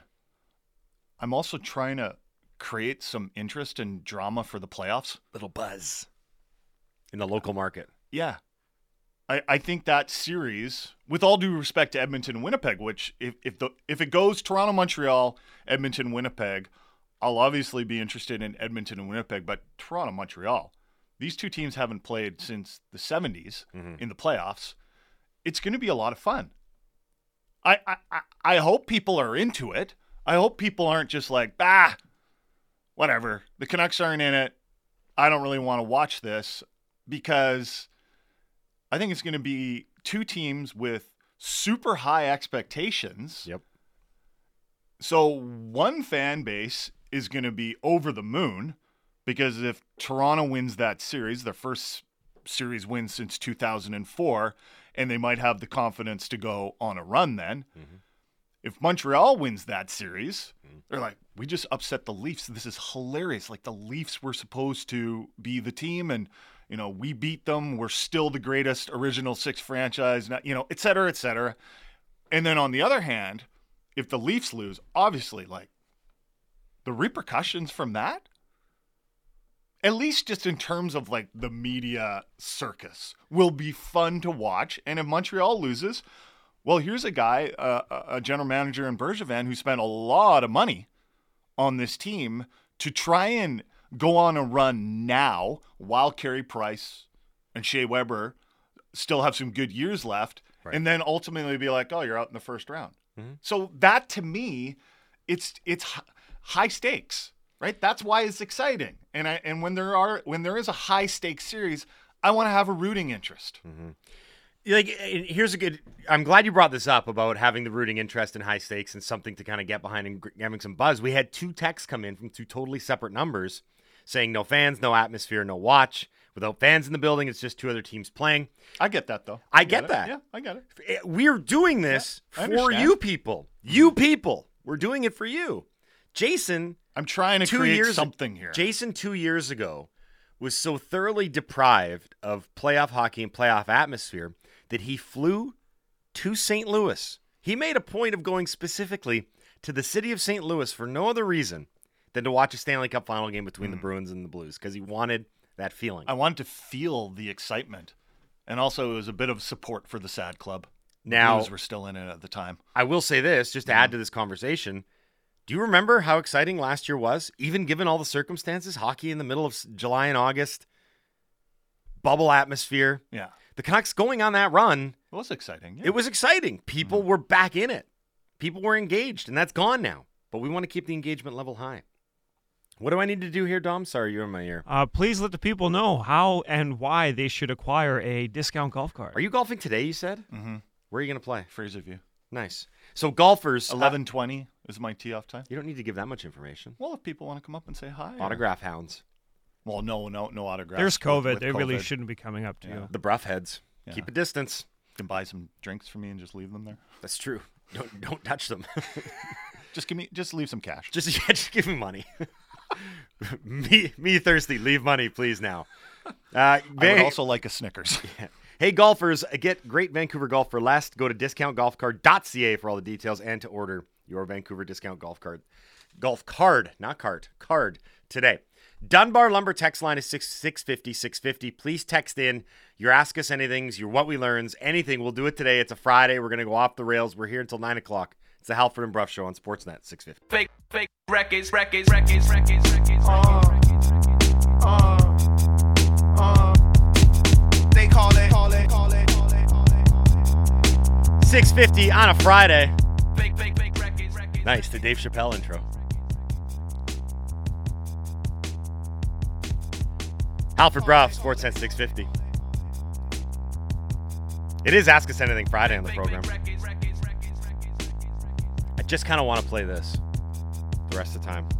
I'm also trying to create some interest and drama for the playoffs. Little buzz in the local market. Yeah. I, I think that series, with all due respect to Edmonton and Winnipeg, which if if the if it goes Toronto, Montreal, Edmonton, Winnipeg, I'll obviously be interested in Edmonton and Winnipeg, but Toronto, Montreal, these two teams haven't played since the seventies Mm-hmm. in the playoffs. It's going to be a lot of fun. I, I I I hope people are into it. I hope people aren't just like, bah, whatever. The Canucks aren't in it. I don't really want to watch this, because I think it's going to be two teams with super high expectations. Yep. So one fan base is going to be over the moon, because if Toronto wins that series, their first series win since two thousand four, and they might have the confidence to go on a run then. Mm-hmm. If Montreal wins that series, mm-hmm. they're like, we just upset the Leafs. This is hilarious. Like, the Leafs were supposed to be the team, and, you know, we beat them. We're still the greatest original six franchise, you know, et cetera, et cetera. And then on the other hand, if the Leafs lose, obviously, like, the repercussions from that, at least just in terms of, like, the media circus, will be fun to watch. And if Montreal loses, well, here's a guy, uh, a general manager in Bergevin, who spent a lot of money on this team to try and go on a run now while Carey Price and Shea Weber still have some good years left, right, and then ultimately be like, oh, you're out in the first round. Mm-hmm. So that, to me, it's it's high stakes, right? That's why it's exciting. And I and when there are when there is a high stakes series, I want to have a rooting interest. Mm-hmm. Like, here's a good. I'm glad you brought this up about having the rooting interest in high stakes and something to kind of get behind and having some buzz. We had two texts come in from two totally separate numbers saying no fans, no atmosphere, no watch. Without fans in the building, it's just two other teams playing. I get that, though. I, I get, get that. Yeah, I get it. We're doing this yeah, for you people. You people. We're doing it for you. Jason. I'm trying to create years, something here. Jason, two years ago, was so thoroughly deprived of playoff hockey and playoff atmosphere that he flew to Saint Louis. He made a point of going specifically to the city of Saint Louis for no other reason than to watch a Stanley Cup final game between mm. the Bruins and the Blues, because he wanted that feeling. I wanted to feel the excitement. And also, it was a bit of support for the sad club. The now, Blues were still in it at the time. I will say this, just to mm. add to this conversation. Do you remember how exciting last year was? Even given all the circumstances, hockey in the middle of July and August, bubble atmosphere. Yeah. The Canucks going on that run. It was exciting. Yeah. It was exciting. People mm-hmm. were back in it. People were engaged, and that's gone now. But we want to keep the engagement level high. What do I need to do here, Dom? Sorry, you're in my ear. Uh, please let the people know how and why they should acquire a discount golf cart. Are you golfing today, you said? Mm-hmm. Where are you going to play? Fraser View. Nice. So golfers... eleven twenty uh, is my tee-off time. You don't need to give that much information. Well, if people want to come up and say hi. Autograph or... hounds. Well, no, no, no autographs. There's COVID. With, with they COVID. really shouldn't be coming up to Yeah. you. The Bruff heads. Yeah. Keep a distance. You can buy some drinks for me and just leave them there. That's true. Don't don't touch them. Just give me, just leave some cash. Just yeah, just give me money. me me thirsty. Leave money, please now. Uh, I Van- would also like a Snickers. Yeah. Hey, golfers, get great Vancouver golf for less. Go to discount golf card dot c a for all the details and to order your Vancouver discount golf card. Golf card, not cart, card today. Dunbar Lumber text line is six fifty, six fifty. Please text in your Ask Us Anythings, your What We Learns, anything. We'll do it today. It's a Friday. We're going to go off the rails. We're here until nine o'clock. It's the Halford and Bruff Show on Sportsnet six fifty. Fake, fake records, records, records, records, records. Uh, uh, uh. They call it, call it, call it, call it, call it. six fifty on a Friday. Fake, fake, fake records, records. Nice, the Dave Chappelle intro. Halford Bruff, Sportsnet six fifty. It is Ask Us Anything Friday on the program. I just kind of want to play this the rest of the time.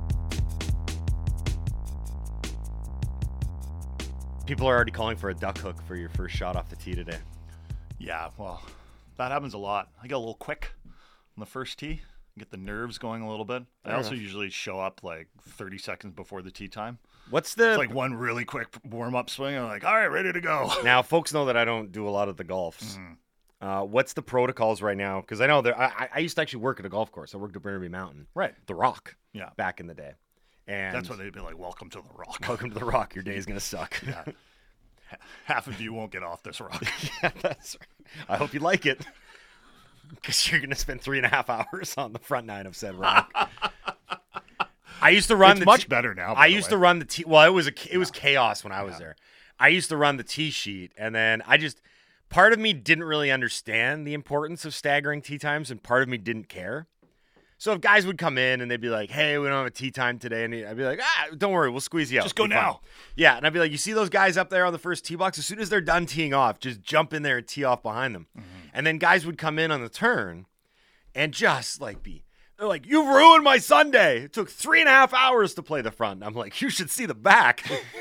People are already calling for a duck hook for your first shot off the tee today. Yeah, well, that happens a lot. I get a little quick on the first tee. Get the nerves going a little bit. I Fair also enough. usually show up like thirty seconds before the tee time. What's the It's like one really quick warm-up swing. I'm like, all right, ready to go. Now, folks know that I don't do a lot of the golfs. Mm-hmm. Uh, what's the protocols right now? Because I know there. I, I used to actually work at a golf course. I worked at Burnaby Mountain, Right. The Rock, Yeah. back in the day. And That's when they'd be like, welcome to the rock. welcome to the Rock. Your day's gonna suck. Yeah. Half of you won't get off this rock. Yeah, that's right. I hope you like it, because you're gonna spend three and a half hours on the front nine of said rock. I used to run It's the much t- better now, by I the used way. to run the tee. Well, it was a it was chaos when I was there. I used to run the tee sheet, and then I just part of me didn't really understand the importance of staggering tee times, and part of me didn't care. So if guys would come in and they'd be like, "Hey, we don't have a tee time today," and I'd be like, "Ah, don't worry, we'll squeeze you out. Just go Be fine." now. Yeah, and I'd be like, "You see those guys up there on the first tee box? As soon as they're done teeing off, just jump in there and tee off behind them." Mm-hmm. And then guys would come in on the turn and just like be, they're like, "You've ruined my Sunday. It took three and a half hours to play the front." I'm like, "You should see the back."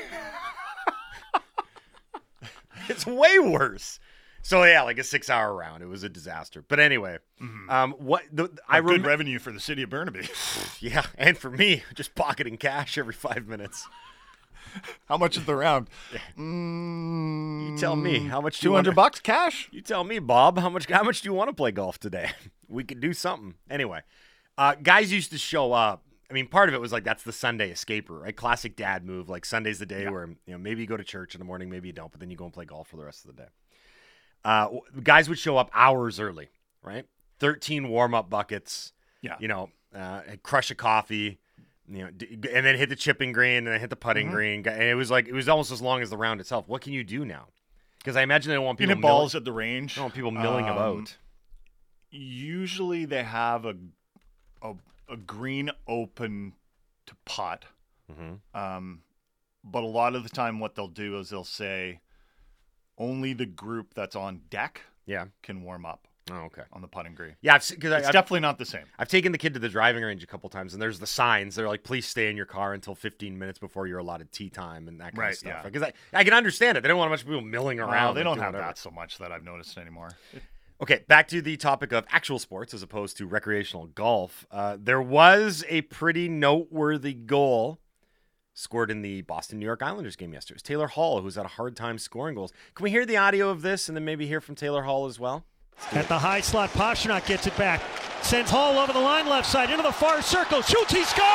It's way worse. So yeah, like a six-hour round. It was a disaster. But anyway, Mm-hmm. um, what the I Good rem- revenue for the city of Burnaby. yeah, and for me, just pocketing cash every five minutes. How much is the round? Mm, you tell me how much. do you Two hundred wanna- bucks cash. You tell me, Bob. How much? How much do you want to play golf today? We could do something. Anyway, uh, guys used to show up. I mean, part of it was like that's the Sunday escaper, right? Classic dad move. Like Sunday's the day Yeah. where you know maybe you go to church in the morning, maybe you don't, but then you go and play golf for the rest of the day. Uh, guys would show up hours early, right? thirteen warm-up buckets. Yeah. You know, uh, crush a coffee. You know, d- and then hit the chipping green, and then hit the putting Mhm. green. And it was like it was almost as long as the round itself. What can you do now? Because I imagine they don't want You people hit balls milling, at the range. they don't want people milling Um, about. Usually they have a a, a green open to putt. Mm-hmm. Um, but a lot of the time, what they'll do is they'll say only the group that's on deck Yeah. can warm up Oh, okay. on the putting green. Yeah, because It's I've, definitely not the same. I've taken the kid to the driving range a couple times, and there's the signs. They're like, "Please stay in your car until fifteen minutes before you're allotted tee time," and that kind Right, of stuff. yeah. Because I, I can understand it. They don't want a bunch of people milling Well, around. they and don't doing have whatever. that so much that I've noticed anymore. Okay, back to the topic of actual sports as opposed to recreational golf. Uh, there was a pretty noteworthy goal scored in the Boston New York Islanders game yesterday. It was Taylor Hall, who's had a hard time scoring goals. Can we hear the audio of this and then maybe hear from Taylor Hall as well? At the high slot, Pastrnak gets it back. Sends Hall over the line left side into the far circle. Shoots, he scores!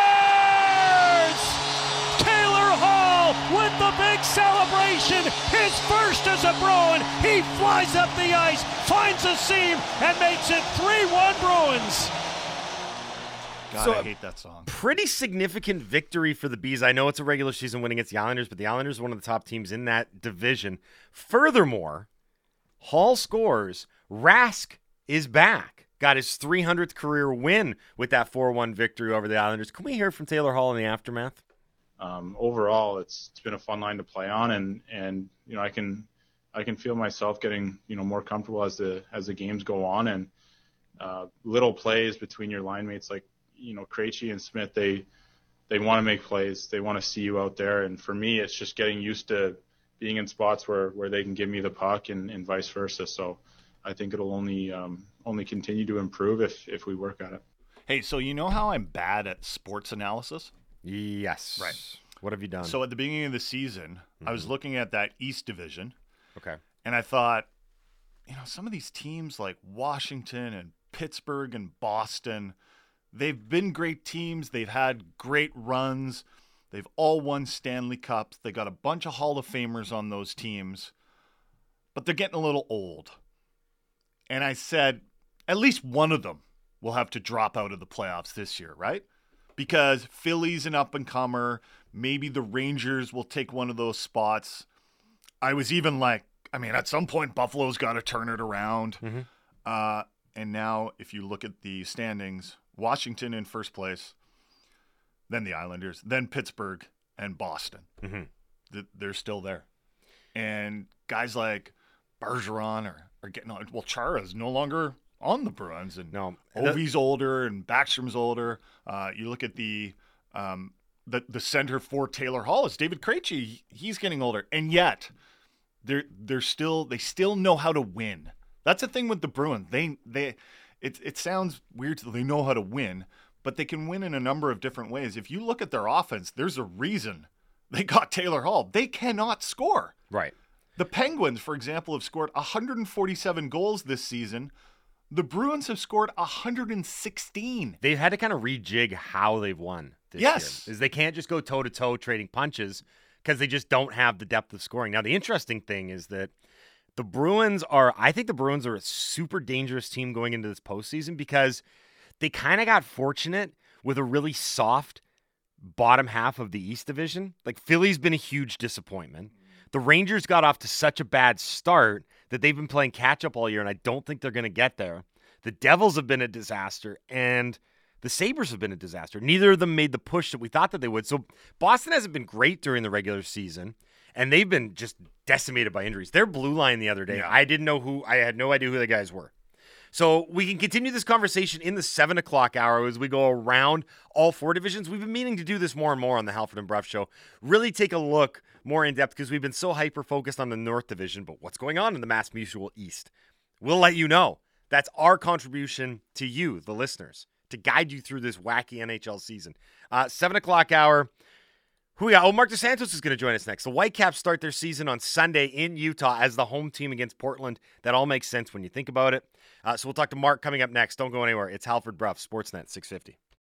Taylor Hall with the big celebration. His first as a Bruin. He flies up the ice, finds a seam, and makes it three one Bruins. God, So, I hate that song. Pretty significant victory for the Bees. I know it's a regular season win against the Islanders, but the Islanders are one of the top teams in that division. Furthermore, Hall scores. Rask is back. Got his three hundredth career win with that four one victory over the Islanders. Can we hear from Taylor Hall in the aftermath? Um, overall, it's it's been a fun line to play on, and and you know I can I can feel myself getting you know more comfortable as the as the games go on, and uh, little plays between your line mates like you know Krejci and Smith they they want to make plays. They want to see you out there. And for me, it's just getting used to being in spots where, where they can give me the puck and, and vice versa. So I think it'll only um, only continue to improve if, if we work at it. Hey, so you know how I'm bad at sports analysis? Yes. Right. What have you done? So at the beginning of the season, mm-hmm. I was looking at that East Division. Okay. And I thought, you know, some of these teams like Washington and Pittsburgh and Boston, they've been great teams. They've had great runs. They've all won Stanley Cups. They got a bunch of Hall of Famers on those teams, but they're getting a little old. And I said, at least one of them will have to drop out of the playoffs this year, right? Because Philly's an up-and-comer. Maybe the Rangers will take one of those spots. I was even like, I mean, at some point, Buffalo's got to turn it around. Mm-hmm. Uh, and now, if you look at the standings, Washington in first place, then the Islanders, then Pittsburgh, and Boston. Mm-hmm. They're still there. And guys like Bergeron are, are getting on. Well, Chara's no longer on the Bruins. And no. Ovi's older and Backstrom's older. Uh, you look at the, um, the the center for Taylor Hall is David Krejci. He's getting older. And yet, they're, they're still, they still know how to win. That's the thing with the Bruins. They they it it sounds weird to them. They know how to win, but they can win in a number of different ways. If you look at their offense, there's a reason they got Taylor Hall. They cannot score. Right. The Penguins, for example, have scored one hundred forty-seven goals this season. The Bruins have scored one hundred sixteen. They've had to kind of rejig how they've won this yes. year. Is they can't just go toe-to-toe trading punches because they just don't have the depth of scoring. Now, the interesting thing is that the Bruins are, I think the Bruins are a super dangerous team going into this postseason because they kind of got fortunate with a really soft bottom half of the East Division. Like, Philly's been a huge disappointment. The Rangers got off to such a bad start that they've been playing catch-up all year, and I don't think they're going to get there. The Devils have been a disaster, and the Sabres have been a disaster. Neither of them made the push that we thought that they would. So Boston hasn't been great during the regular season, and they've been just decimated by injuries. Their blue line the other day, yeah. I didn't know who, I had no idea who the guys were. So we can continue this conversation in the seven o'clock hour as we go around all four divisions. We've been meaning to do this more and more on the Halford and Bruff Show. Really take a look more in depth because we've been so hyper-focused on the North Division, but what's going on in the Mass Mutual East? We'll let you know. That's our contribution to you, the listeners, to guide you through this wacky N H L season. Uh, seven o'clock hour. Who we got? Oh, Mark DeSantos is going to join us next. The Whitecaps start their season on Sunday in Utah as the home team against Portland. That all makes sense when you think about it. Uh, so we'll talk to Mark coming up next. Don't go anywhere. It's Halford Bruff, Sportsnet six fifty.